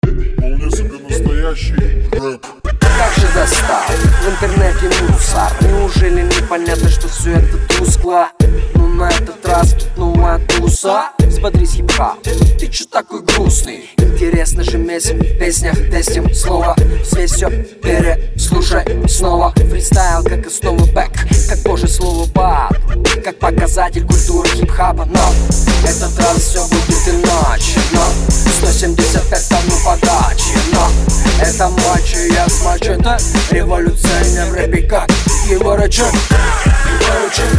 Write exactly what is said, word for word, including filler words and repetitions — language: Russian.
Вполне себе настоящий рэп. Как же достал в интернете мусор? Неужели непонятно, что все это тускло? Ну на этот раз тут новая туса. Взбодрись, хип-хап, ты чё такой грустный? Интересно же месим в песнях, тестим слово. Взвесь всё, переслушай снова. Фристайл как основа бэк, как божье слово бат, как показатель культуры хип-хапа. Но этот раз все будет иначе. Но сто семьдесят пять стану богаче. Но это мачо, я смачо, это революционер в рэпе, как его рычаг. Его рычаг.